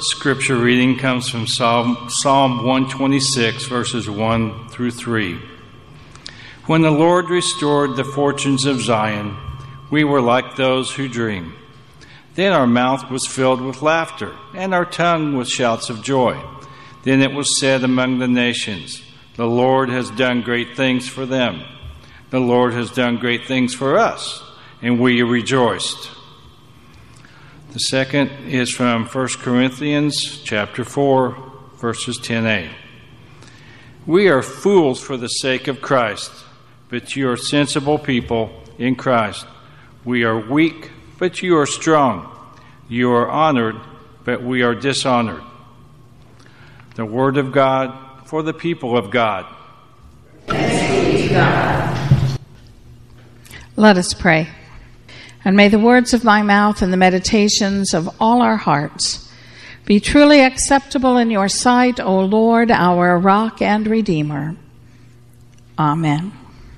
scripture reading comes from Psalm 126, verses 1 through 3. When the Lord restored the fortunes of Zion, we were like those who dream. Then our mouth was filled with laughter, and our tongue with shouts of joy. Then it was said among the nations, the Lord has done great things for them. The Lord has done great things for us, and we rejoiced. The second is from 1 Corinthians chapter 4, verses 10a. We are fools for the sake of Christ, but you are sensible people in Christ. We are weak, but you are strong. You are honored, but we are dishonored. The word of God for the people of God. Thanks be to God. Let us pray. And may the words of my mouth and the meditations of all our hearts be truly acceptable in your sight, O Lord, our rock and redeemer. Amen.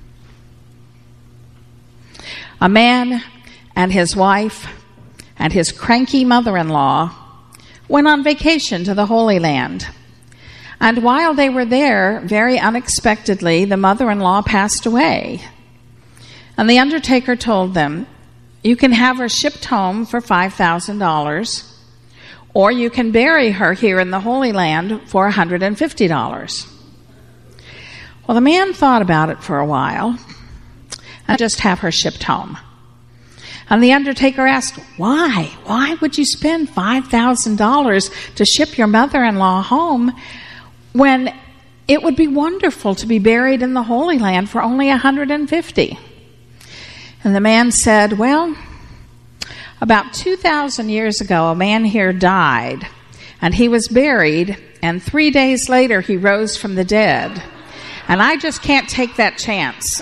A man and his wife and his cranky mother-in-law went on vacation to the Holy Land. And while they were there, very unexpectedly, the mother-in-law passed away. And the undertaker told them, you can have her shipped home for $5,000, or you can bury her here in the Holy Land for $150. Well, the man thought about it for a while and just have her shipped home. And the undertaker asked, why? Why would you spend $5,000 to ship your mother-in-law home when it would be wonderful to be buried in the Holy Land for only $150? And the man said, well, about 2,000 years ago, a man here died, and he was buried, and 3 days later he rose from the dead. And I just can't take that chance.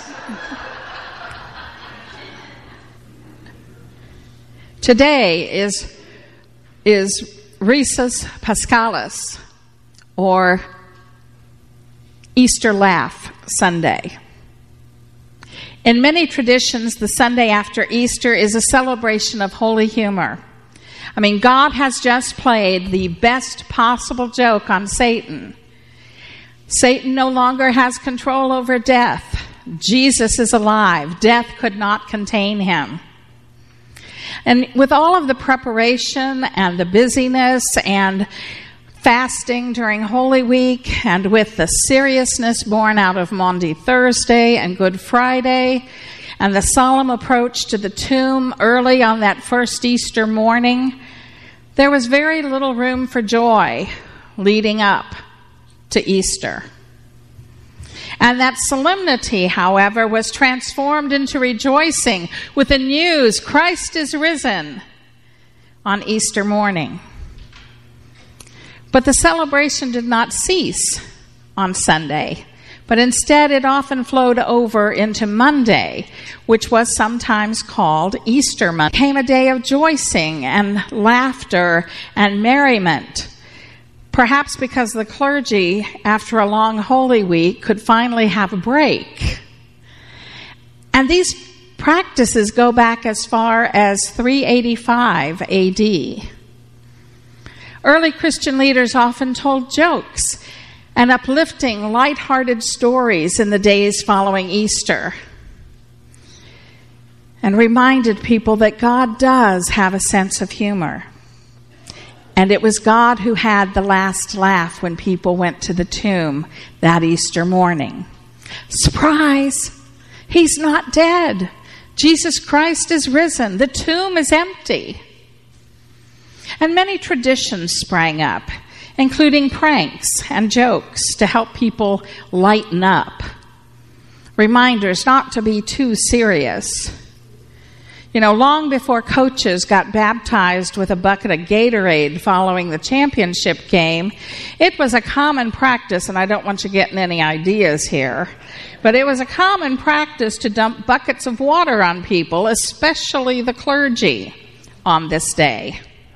Today is Risus Paschalis, or Easter Laugh Sunday. In many traditions, the Sunday after Easter is a celebration of holy humor. I mean, God has just played the best possible joke on Satan. Satan no longer has control over death. Jesus is alive. Death could not contain him. And with all of the preparation and the busyness and fasting during Holy Week, and with the seriousness born out of Maundy Thursday and Good Friday, and the solemn approach to the tomb early on that first Easter morning, there was very little room for joy leading up to Easter. And that solemnity, however, was transformed into rejoicing with the news, Christ is risen, on Easter morning. But the celebration did not cease on Sunday, but instead it often flowed over into Monday, which was sometimes called Easter Monday. It became a day of rejoicing and laughter and merriment, perhaps because the clergy, after a long Holy Week, could finally have a break. And these practices go back as far as 385 A.D., Early Christian leaders often told jokes and uplifting, lighthearted stories in the days following Easter, and reminded people that God does have a sense of humor. And it was God who had the last laugh when people went to the tomb that Easter morning. Surprise! He's not dead. Jesus Christ is risen. The tomb is empty. And many traditions sprang up, including pranks and jokes to help people lighten up. Reminders not to be too serious. You know, long before coaches got baptized with a bucket of Gatorade following the championship game, it was a common practice, and I don't want you getting any ideas here, but it was a common practice to dump buckets of water on people, especially the clergy, on this day.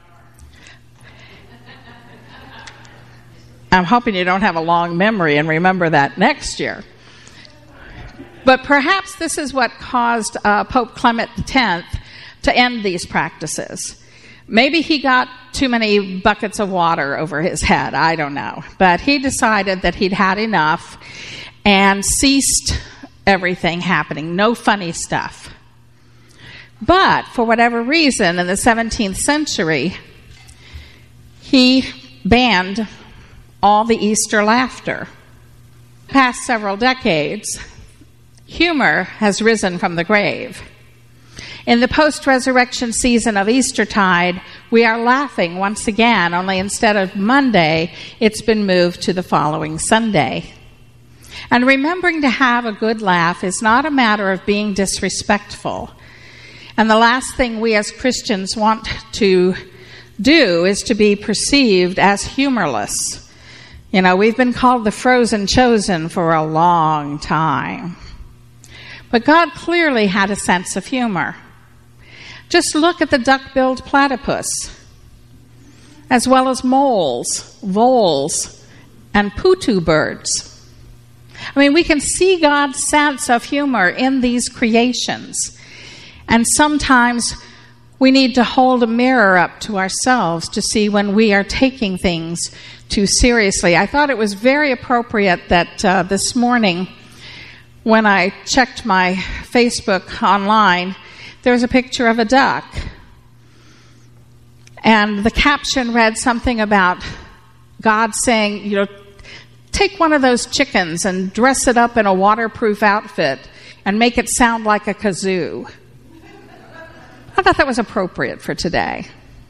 I'm hoping you don't have a long memory and remember that next year. But perhaps this is what caused Pope Clement X to end these practices. Maybe he got too many buckets of water over his head. I don't know. But he decided that he'd had enough and ceased everything happening. No funny stuff. But for whatever reason, in the 17th century, he banned all the Easter laughter. Past several decades, humor has risen from the grave. In the post-resurrection season of Eastertide, we are laughing once again, only instead of Monday, it's been moved to the following Sunday. And remembering to have a good laugh is not a matter of being disrespectful. And the last thing we as Christians want to do is to be perceived as humorless. You know, we've been called the frozen chosen for a long time. But God clearly had a sense of humor. Just look at the duck-billed platypus, as well as moles, voles, and putu birds. I mean, we can see God's sense of humor in these creations. And sometimes we need to hold a mirror up to ourselves to see when we are taking things too seriously. I thought it was very appropriate that this morning, when I checked my Facebook online, there was a picture of a duck. And the caption read something about God saying, you know, take one of those chickens and dress it up in a waterproof outfit and make it sound like a kazoo. I thought that was appropriate for today.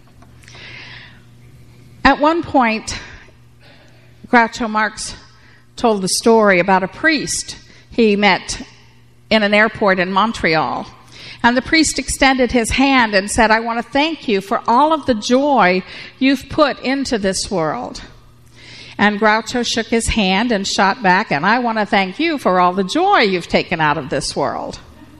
At one point, Groucho Marx told the story about a priest he met in an airport in Montreal. And the priest extended his hand and said, I want to thank you for all of the joy you've put into this world. And Groucho shook his hand and shot back, and I want to thank you for all the joy you've taken out of this world.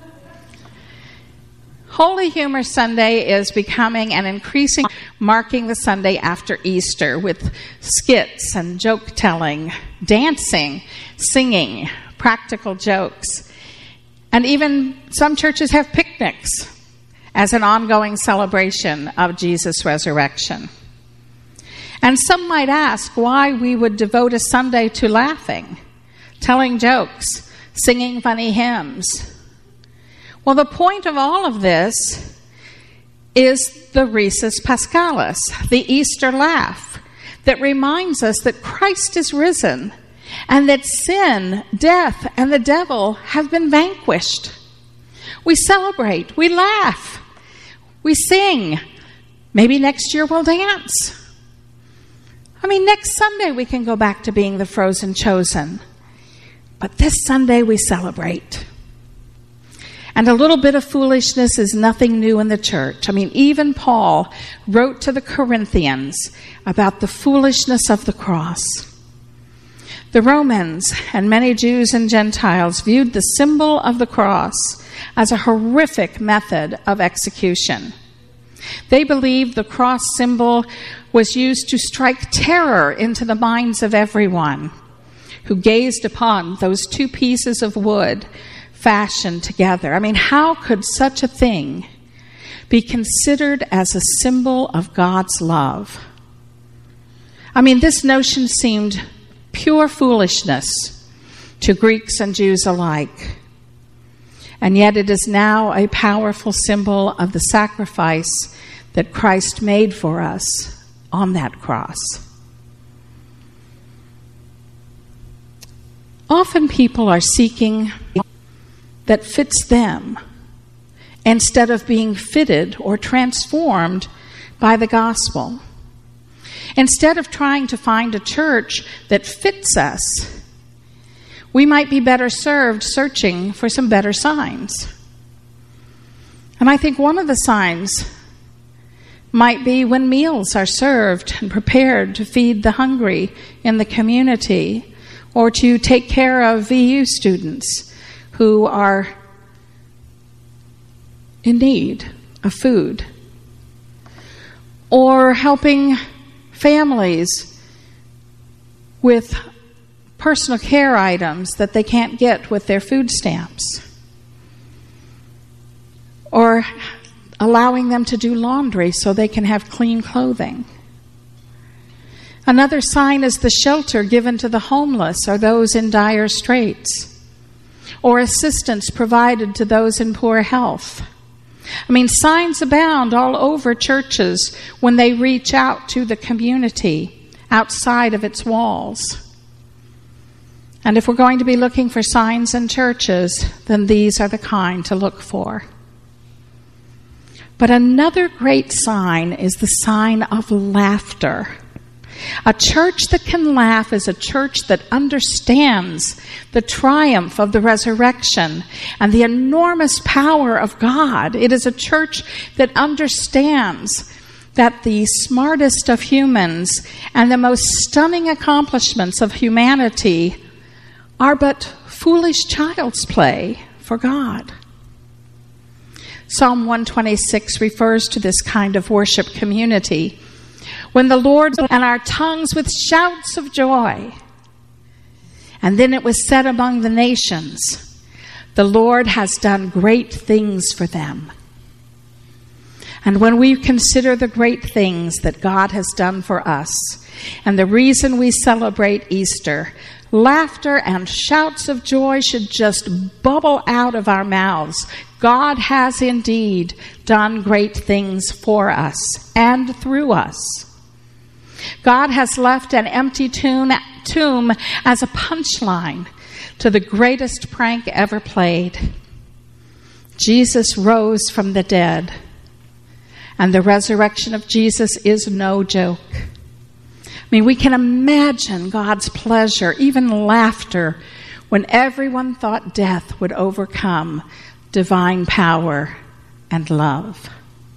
Holy Humor Sunday is becoming an increasing marking the Sunday after Easter with skits and joke-telling, dancing, singing, practical jokes. And even some churches have picnics as an ongoing celebration of Jesus' resurrection. And some might ask why we would devote a Sunday to laughing, telling jokes, singing funny hymns. Well, the point of all of this is the Risus Paschalis, the Easter laugh, that reminds us that Christ is risen and that sin, death, and the devil have been vanquished. We celebrate, we laugh, we sing. Maybe next year we'll dance. I mean, next Sunday we can go back to being the frozen chosen. But this Sunday we celebrate. And a little bit of foolishness is nothing new in the church. I mean, even Paul wrote to the Corinthians about the foolishness of the cross. The Romans and many Jews and Gentiles viewed the symbol of the cross as a horrific method of execution. They believed the cross symbol was used to strike terror into the minds of everyone who gazed upon those two pieces of wood fashioned together. I mean, how could such a thing be considered as a symbol of God's love? I mean, this notion seemed pure foolishness to Greeks and Jews alike. And yet it is now a powerful symbol of the sacrifice that Christ made for us on that cross. Often people are seeking that fits them instead of being fitted or transformed by the gospel. Instead of trying to find a church that fits us, we might be better served searching for some better signs. And I think one of the signs might be when meals are served and prepared to feed the hungry in the community, or to take care of VU students who are in need of food, or helping families with personal care items that they can't get with their food stamps, or allowing them to do laundry so they can have clean clothing. Another sign is the shelter given to the homeless or those in dire straits, or assistance provided to those in poor health. Signs abound all over churches when they reach out to the community outside of its walls. And if we're going to be looking for signs in churches, then these are the kind to look for. But another great sign is the sign of laughter. A church that can laugh is a church that understands the triumph of the resurrection and the enormous power of God. It is a church that understands that the smartest of humans and the most stunning accomplishments of humanity are but foolish child's play for God. Psalm 126 refers to this kind of worship community. When the Lord and our tongues with shouts of joy. And then it was said among the nations, the Lord has done great things for them. And when we consider the great things that God has done for us, and the reason we celebrate Easter, laughter and shouts of joy should just bubble out of our mouths. God has indeed done great things for us and through us. God has left an empty tomb as a punchline to the greatest prank ever played. Jesus rose from the dead, and the resurrection of Jesus is no joke. We can imagine God's pleasure, even laughter, when everyone thought death would overcome divine power and love.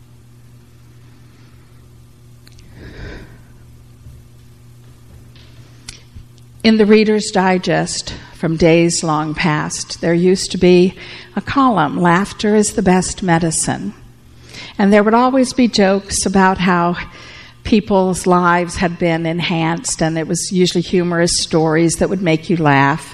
In the Reader's Digest from days long past, there used to be a column, Laughter is the Best Medicine. And there would always be jokes about how people's lives had been enhanced, and it was usually humorous stories that would make you laugh.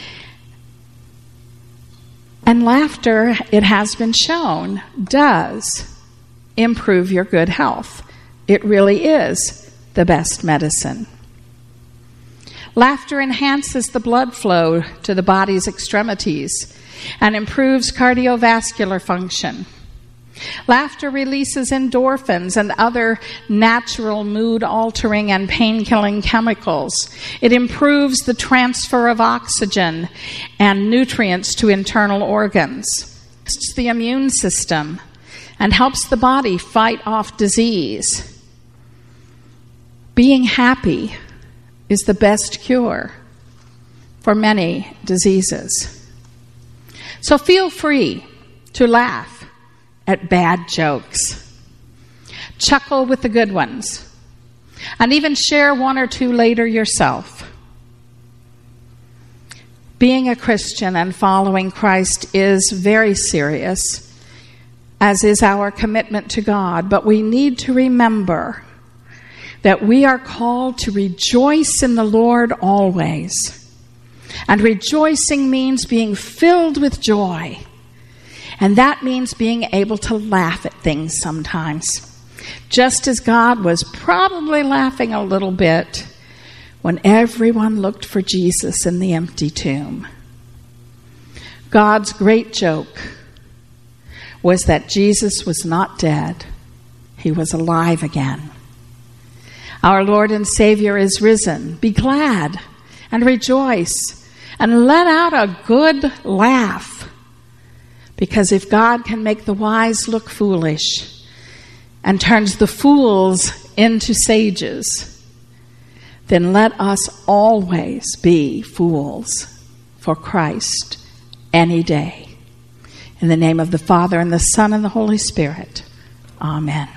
And laughter, it has been shown, does improve your good health. It really is the best medicine. Laughter enhances the blood flow to the body's extremities and improves cardiovascular function. Laughter releases endorphins and other natural mood-altering and pain-killing chemicals. It improves the transfer of oxygen and nutrients to internal organs. It's the immune system and helps the body fight off disease. Being happy is the best cure for many diseases. So feel free to laugh at bad jokes. Chuckle with the good ones. And even share one or two later yourself. Being a Christian and following Christ is very serious, as is our commitment to God. But we need to remember that we are called to rejoice in the Lord always. And rejoicing means being filled with joy. And that means being able to laugh at things sometimes. Just as God was probably laughing a little bit when everyone looked for Jesus in the empty tomb. God's great joke was that Jesus was not dead. He was alive again. Our Lord and Savior is risen. Be glad and rejoice and let out a good laugh. Because if God can make the wise look foolish and turns the fools into sages, then let us always be fools for Christ any day. In the name of the Father, and the Son, and the Holy Spirit. Amen.